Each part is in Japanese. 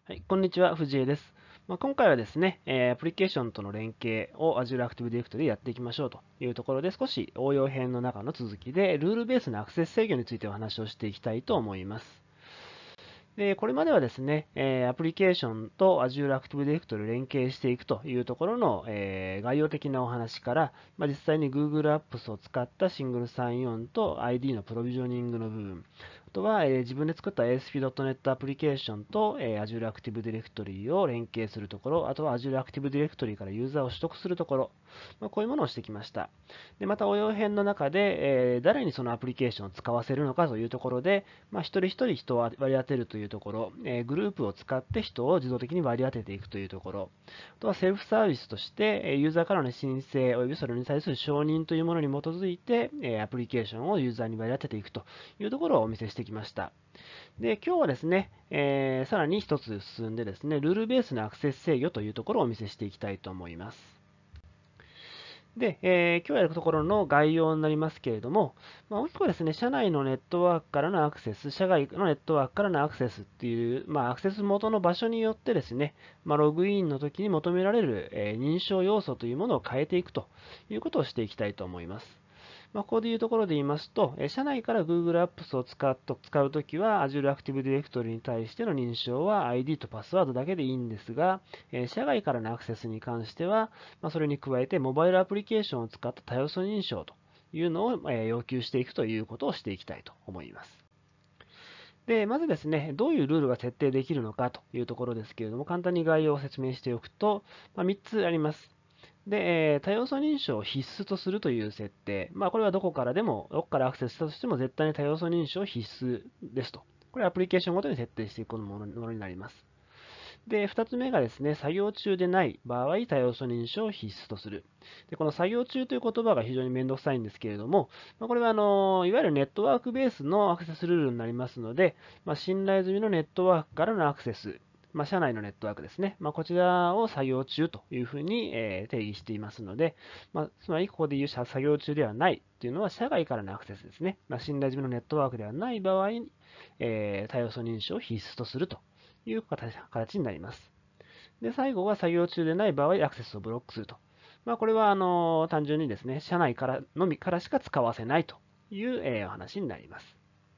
はい、こんにちは、藤江です。今回はですね、アプリケーションとの連携を Azure Active Directory でやっていきましょうというところで、少し応用編の中の続きで、ルールベースのアクセス制御についてお話をしていきたいと思います。で、これまではですね、アプリケーションと Azure Active Directory を連携していくというところの、概要的なお話から、実際に Google Apps を使ったシングルサインオンと ID のプロビジョニングの部分、あとは、自分で作った ASP.NET アプリケーションと、Azure Active Directory を連携するところ、あとは Azure Active Directory からユーザーを取得するところ、こういうものをしてきました。で、また応用編の中で、誰にそのアプリケーションを使わせるのかというところで、一人一人人を割り当てるというところ、グループを使って人を自動的に割り当てていくというところ、あとはセルフサービスとして、ユーザーからの申請及びそれに対する承認というものに基づいて、アプリケーションをユーザーに割り当てていくというところをお見せしてきました。で、今日はですね、さらに一つ進んでですね、ルールベースのアクセス制御というところをお見せしていきたいと思います。で、今日やるところの概要になりますけれども、大きくはですね、社内のネットワークからのアクセス、社外のネットワークからのアクセスっていう、アクセス元の場所によってですね、ログインの時に求められる、認証要素というものを変えていくということをしていきたいと思います。ここでいうところで言いますと、社内から Google Apps を使うときは Azure Active Directory に対しての認証は ID とパスワードだけでいいんですが、社外からのアクセスに関しては、それに加えてモバイルアプリケーションを使った多要素認証というのを要求していくということをしていきたいと思います。で、まずですね、どういうルールが設定できるのかというところですけれども、簡単に概要を説明しておくと、3つあります。で、多要素認証を必須とするという設定。これはどこからでも、どこからアクセスしたとしても絶対に多要素認証必須ですと。これはアプリケーションごとに設定していくものになります。で、2つ目がですね、作業中でない場合、多要素認証を必須とする。で、この作業中という言葉が非常にめんどくさいんですけれども、これはいわゆるネットワークベースのアクセスルールになりますので、信頼済みのネットワークからのアクセス、社内のネットワークですね。こちらを作業中というふうに、定義していますので、つまりここで言う作業中ではないというのは社外からのアクセスですね。信頼済みのネットワークではない場合に、多要素認証を必須とするという形になります。で、最後は作業中でない場合、アクセスをブロックすると。これは単純にですね、社内からのみからしか使わせないという、お話になります。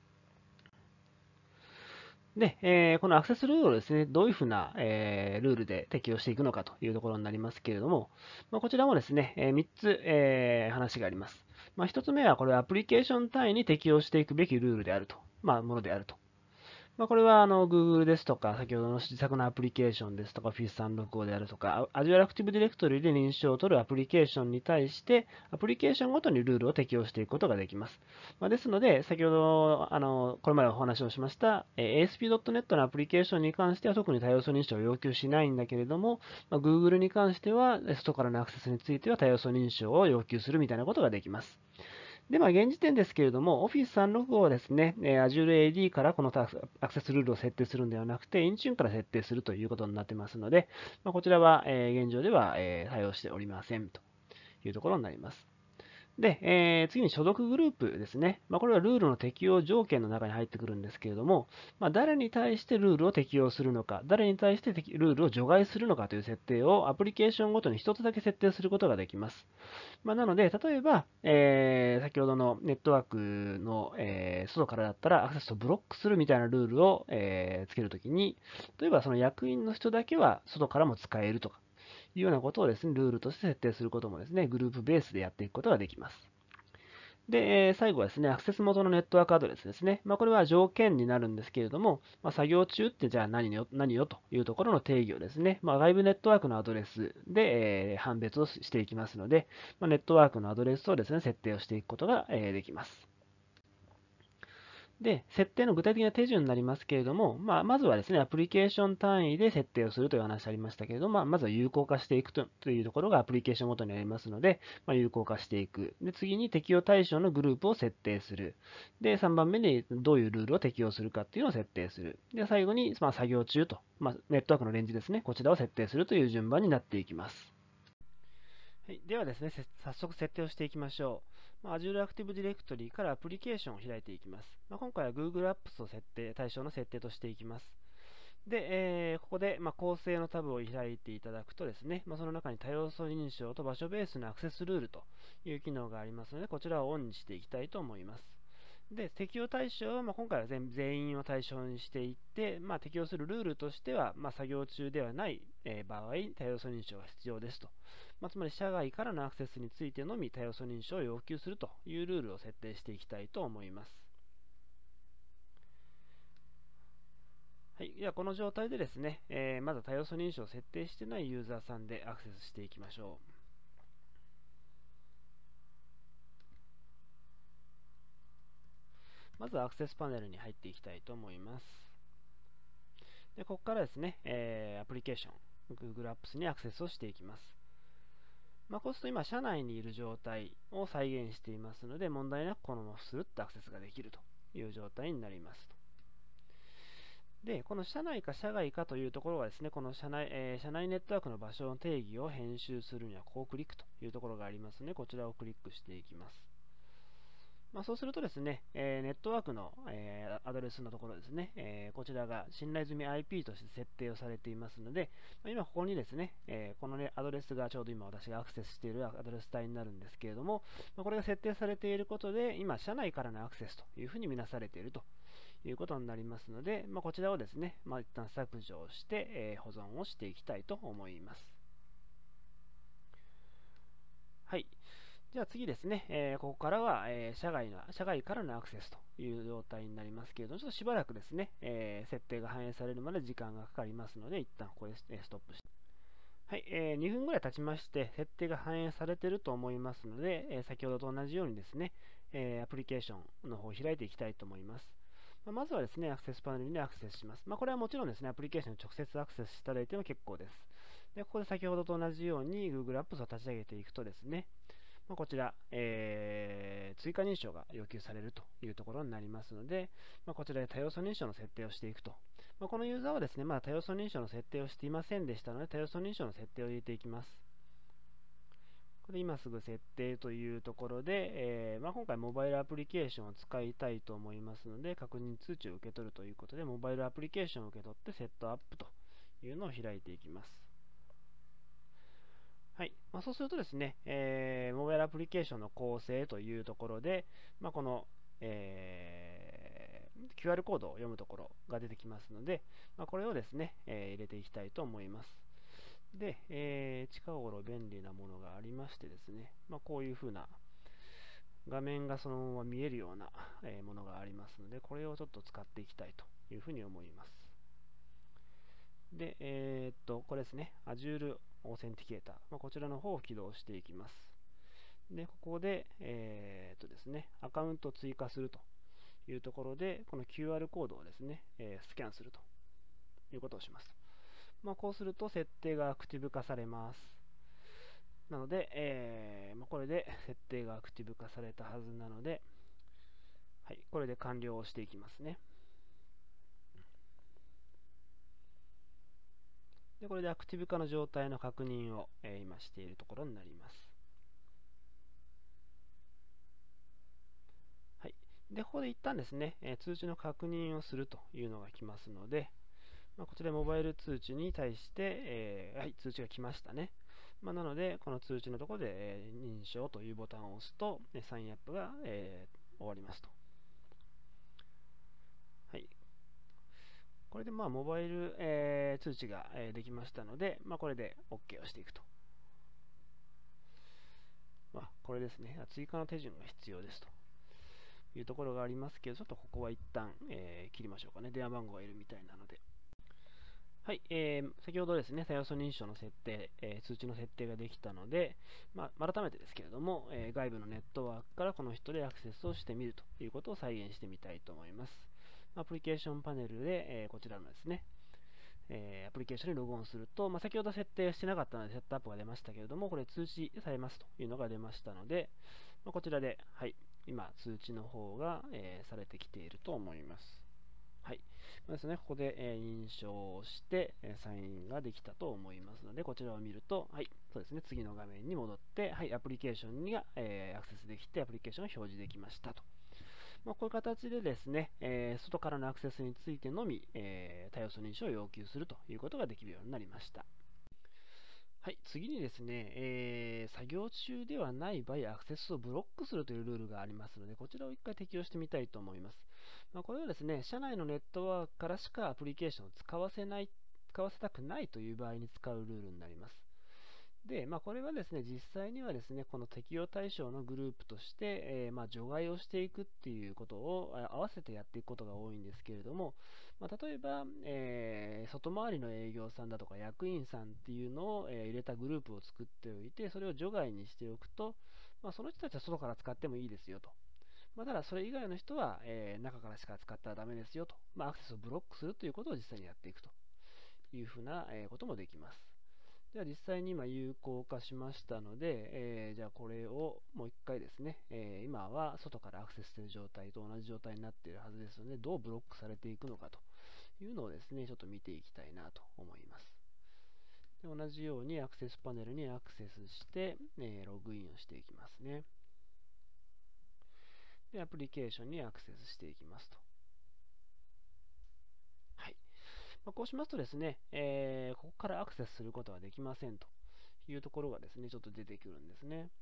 で、このアクセスルールをですね、どういうふうな、ルールで適用していくのかというところになりますけれども、こちらもですね、3つ、話があります。1つ目は、これはアプリケーション単位に適用していくべきルールであると、ものであると。これはGoogle ですとか、先ほどの自作のアプリケーションですとか、Office365 であるとか、Azure Active Directory で認証を取るアプリケーションに対して、アプリケーションごとにルールを適用していくことができます。ですので、先ほどこれまでお話をしました、ASP.NET のアプリケーションに関しては特に多要素認証を要求しないんだけれども、Google に関しては、外からのアクセスについては多要素認証を要求するみたいなことができます。で、現時点ですけれども、Office365 はですね、Azure AD からこのアクセスルールを設定するのではなくて、Intune から設定するということになってますので、こちらは、現状では、対応しておりませんというところになります。で、次に所属グループですね。これはルールの適用条件の中に入ってくるんですけれども、誰に対してルールを適用するのか、誰に対してルールを除外するのかという設定をアプリケーションごとに一つだけ設定することができます。なので、例えば、先ほどのネットワークの、外からだったらアクセスをブロックするみたいなルールを、つけるときに、例えばその役員の人だけは外からも使えるとか、いうようなことをですね、ルールとして設定することもですね、グループベースでやっていくことができます。で、最後はですね、アクセス元のネットワークアドレスですね。これは条件になるんですけれども、作業中ってじゃあ何よというところの定義をですね、外部ネットワークのアドレスで、判別をしていきますので、ネットワークのアドレスをですね、設定をしていくことが、できます。で、設定の具体的な手順になりますけれども、まずはですね、アプリケーション単位で設定をするという話ありましたけれども、まずは有効化していくというところがアプリケーションごとにありますので、有効化していく。で、次に適用対象のグループを設定する。で、3番目にどういうルールを適用するかっていうのを設定する。で、最後に、作業中と、ネットワークのレンジですね、こちらを設定するという順番になっていきます。はい、ではですね、早速設定をしていきましょう。Azure Active Directory からアプリケーションを開いていきます。今回は Google Apps を対象の設定としていきます。 で、ここで、構成のタブを開いていただくとですね、その中に多要素認証と場所ベースのアクセスルールという機能がありますので、こちらをオンにしていきたいと思います。で、適用対象は、今回は全員を対象にしていって、適用するルールとしては、作業中ではない、場合、多要素認証が必要ですと。つまり、社外からのアクセスについてのみ多要素認証を要求するというルールを設定していきたいと思います。はい、ではこの状態でですね、まだ多要素認証を設定していないユーザーさんでアクセスしていきましょう。まずアクセスパネルに入っていきたいと思います。でここからですね、アプリケーション、Google Apps にアクセスをしていきます。こうすると今、社内にいる状態を再現していますので、問題なくこのままスルッとアクセスができるという状態になります。で、この社内か社外かというところはですね、この社内ネットワークの場所の定義を編集するには、こうクリックというところがありますので、こちらをクリックしていきます。そうするとですね、ネットワークの、アドレスのところですね、こちらが信頼済み IP として設定をされていますので、今ここにですね、この、アドレスがちょうど今私がアクセスしているアドレス帯になるんですけれども、これが設定されていることで、今、社内からのアクセスというふうに見なされているということになりますので、こちらをですね、一旦削除をして、保存をしていきたいと思います。はい。じゃあ次ですね、ここからは、社外からのアクセスという状態になりますけれども、ちょっとしばらくですね、設定が反映されるまで時間がかかりますので、一旦ここでストップして。はい、2分ぐらい経ちまして、設定が反映されていると思いますので、先ほどと同じようにですね、アプリケーションの方を開いていきたいと思います。まずはですね、アクセスパネルにアクセスします。これはもちろんですね、アプリケーションに直接アクセスしていただいても結構です。で、ここで先ほどと同じように Google Apps を立ち上げていくとですね、こちら、追加認証が要求されるというところになりますので、こちらで多要素認証の設定をしていくと。このユーザーはですね、まだ多要素認証の設定をしていませんでしたので、多要素認証の設定を入れていきます。これ今すぐ設定というところで、今回モバイルアプリケーションを使いたいと思いますので、確認通知を受け取るということで、モバイルアプリケーションを受け取ってセットアップというのを開いていきます。はい。そうするとですね、モバイルアプリケーションの構成というところで、この、QR コードを読むところが出てきますので、これをですね、入れていきたいと思います。で、近頃便利なものがありましてですね、こういう風な画面がそのまま見えるようなものがありますので、これをちょっと使っていきたいというふうに思います。で、これですね、Azure Authenticator、こちらの方を起動していきます。で、ここで、ですね、アカウントを追加するというところで、この QR コードをですね、スキャンするということをします。こうすると設定がアクティブ化されます。なので、これで設定がアクティブ化されたはずなので、はい、これで完了をしていきますね。で、これでアクティブ化の状態の確認を、今しているところになります。はい。で、ここで一旦ですね、通知の確認をするというのが来ますので、こちらモバイル通知に対して、はい、通知が来ましたね。なので、この通知のところで、認証というボタンを押すと、サインアップが、終わりますと。はい。これでモバイル、通知が、できましたので、これで OK をしていくと。これですね。追加の手順が必要ですというところがありますけど、ちょっとここは一旦、切りましょうかね。電話番号がいるみたいなので。はい、先ほどですね、多要素認証の設定、通知の設定ができたので、改めてですけれども、外部のネットワークからこの人でアクセスをしてみるということを再現してみたいと思います。アプリケーションパネルで、こちらのですね、アプリケーションにログオンすると、先ほど設定してなかったのでセットアップが出ましたけれども、これ通知されますというのが出ましたので、こちらで、はい、今通知の方が、されてきていると思います。はい。ですね、ここで、認証をして、サインができたと思いますので、こちらを見ると、はい、そうですね、次の画面に戻って、はい、アプリケーションにが、アクセスできて、アプリケーションを表示できましたと。 こういう形でですね、外からのアクセスについてのみ、多要素認証を要求するということができるようになりました。はい、次にですね、作業中ではない場合、アクセスをブロックするというルールがありますので、こちらを一回適用してみたいと思います。これはですね、社内のネットワークからしかアプリケーションを使わせたくないという場合に使うルールになります。で、これはですね、実際にはですね、この適用対象のグループとして、除外をしていくっていうことを合わせてやっていくことが多いんですけれども、例えば、外回りの営業さんだとか役員さんっていうのを、入れたグループを作っておいて、それを除外にしておくと、その人たちは外から使ってもいいですよと。ただ、それ以外の人は、中からしか使ったらダメですよと。アクセスをブロックするということを実際にやっていくというふうなこともできます。では実際に今有効化しましたので、じゃあこれをもう一回ですね、今は外からアクセスしている状態と同じ状態になっているはずですので、どうブロックされていくのかというのをですね、ちょっと見ていきたいなと思います。で同じようにアクセスパネルにアクセスして、ログインをしていきますね。で、アプリケーションにアクセスしていきますと。はい。こうしますとですね、ここからアクセスすることはできませんというところがですね、ちょっと出てくるんですね。よ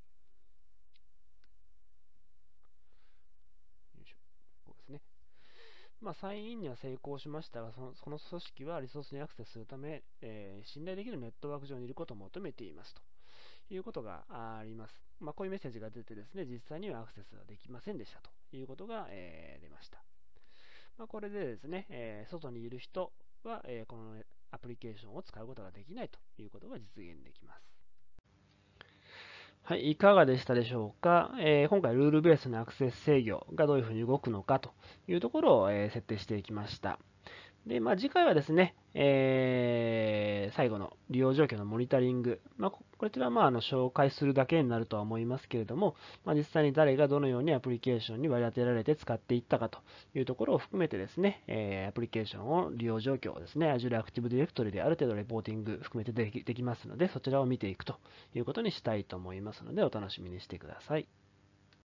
いしょ。こうですね。サインインには成功しましたが、その組織はリソースにアクセスするため、信頼できるネットワーク上にいることを求めていますということがあります。こういうメッセージが出てですね、実際にはアクセスができませんでしたということが、出ました。これでですね、外にいる人は、このアプリケーションを使うことができないということが実現できます。はい、いかがでしたでしょうか。今回、ルールベースのアクセス制御がどういうふうに動くのかというところを、設定していきました。で、次回はですね、最後の利用状況のモニタリング、こちらは紹介するだけになるとは思いますけれども、実際に誰がどのようにアプリケーションに割り当てられて使っていったかというところを含めてですね、アプリケーションを利用状況をですね、Azure Active Directory である程度レポーティング含めてできますので、そちらを見ていくということにしたいと思いますので、お楽しみにしてください。